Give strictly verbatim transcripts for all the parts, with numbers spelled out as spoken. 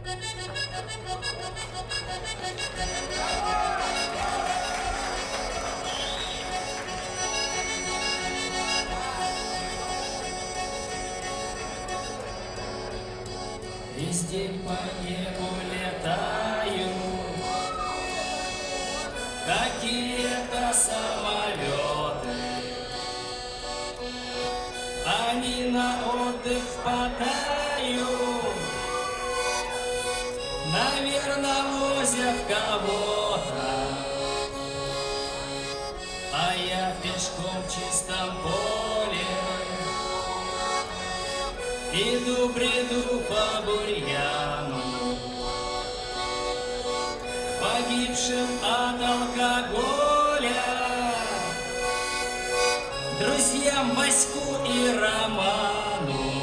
Весь день по небу летаю, какие-то самолеты. Они на отдых впадают, наверное, возят кого-то. А я пешком в чистом поле иду, бреду по бурьяну, погибшим от алкоголя, друзьям Ваську и Роману.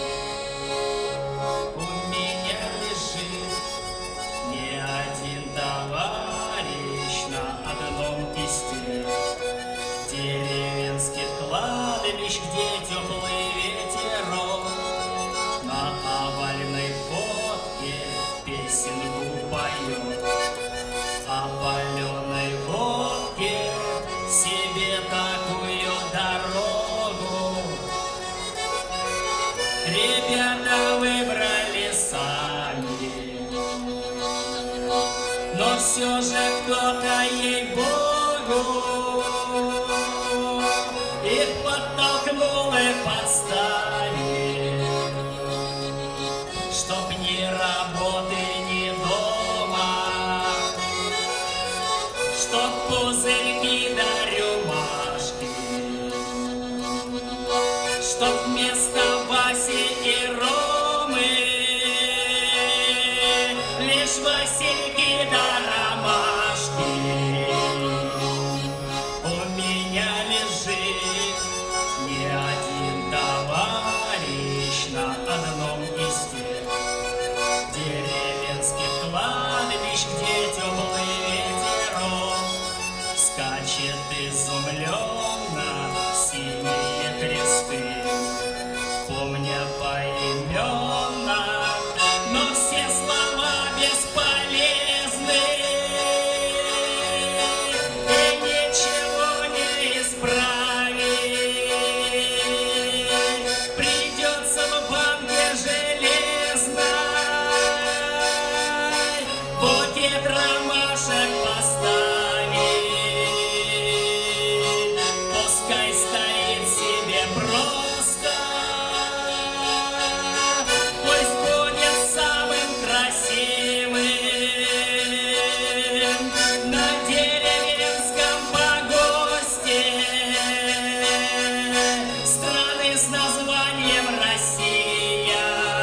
У меня лежит не один товарищ на одном из тех деревенских кладбищ, где теплый ветерок на овальной фотке песенку поет. О паленой водке себе такую дорогу ребята выбрали сами. Но все же кто-то, ей-богу, их подтолкнул и подставил, чтоб ни работы, ни дома, чтоб пузырьки да рюмашки, чтоб вместо Васи и Ромы лишь Васильки да ромашки. У меня лежит не один товарищ на одном из тех деревенских кладбищ, где теплый ветерок скачет изумленно синие кресты, помня поименно, но все слова бесполезны, и ничего не исправить. Придется в банке железной букет ромашек поставить. Пускай стоит себе просто, пусть будет самым красивым на деревенском погосте страны с названием Россия.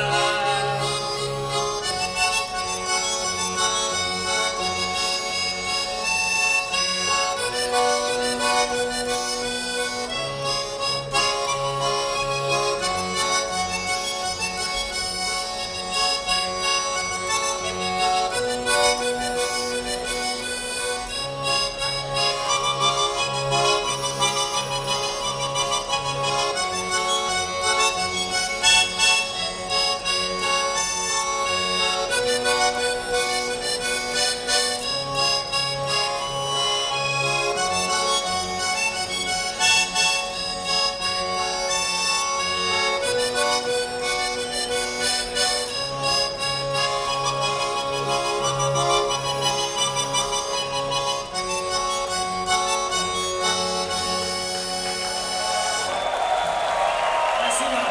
Спасибо.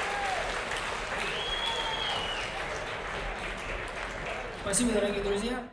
Спасибо, дорогие друзья.